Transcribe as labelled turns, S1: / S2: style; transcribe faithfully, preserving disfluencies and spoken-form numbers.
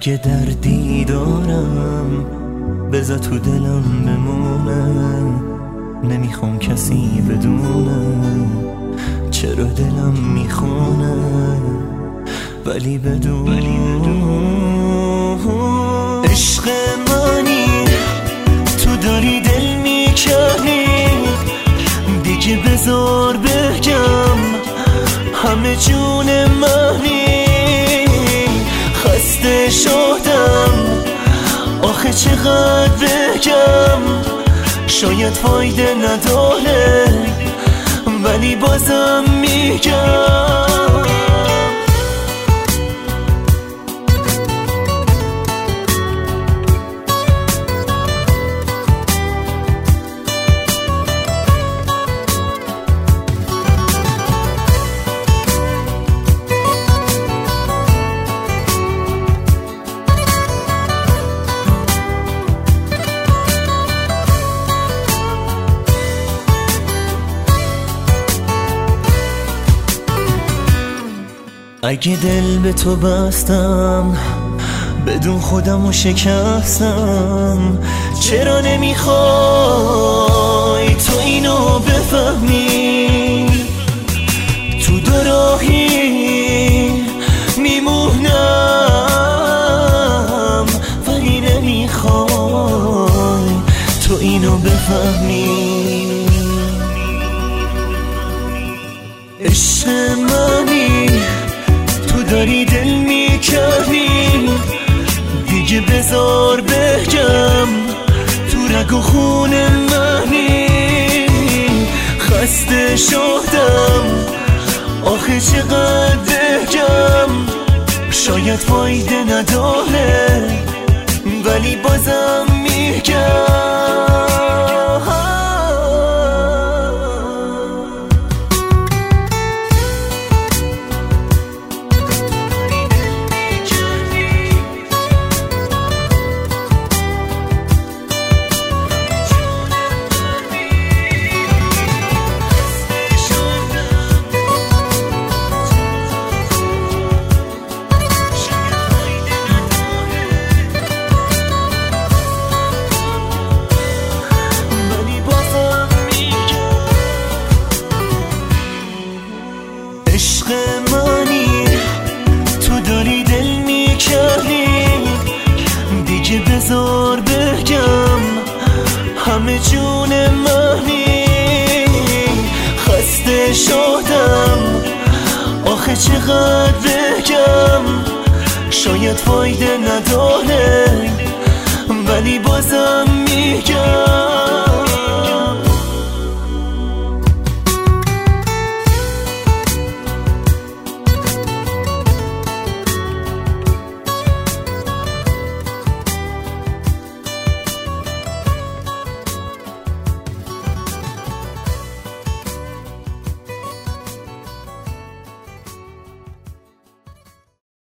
S1: اگه دردی دارم بذار تو دلم بمونه، نمیخوام کسی بدونه چرا دلم میخونه، ولی بدون عشق منی تو داری دل میکنی، دیگه بذار بگم همه جون منی، خسته شدم آخه چقدر بگم، شاید فایده نداره ولی بازم میگم. اگه دل به تو بستم بدون خودمو شکستم، چرا نمیخوای تو اینو بفهمی؟ تو دو راهی میمونم ولی نمیخوای تو اینو بفهمی. عشق منی تو داری دل میکنی، دیگه بذار بگم تو رگ و خون منی، خسته شدم آخه چقدر بگم، شاید فایده نداره ولی بازم میگم. عشق منی تو داری دل میکنی، دیگه بذار بگم همه جون منی، خسته شدم آخه چقدر بگم، شاید فایده نداره ولی بازم میگم.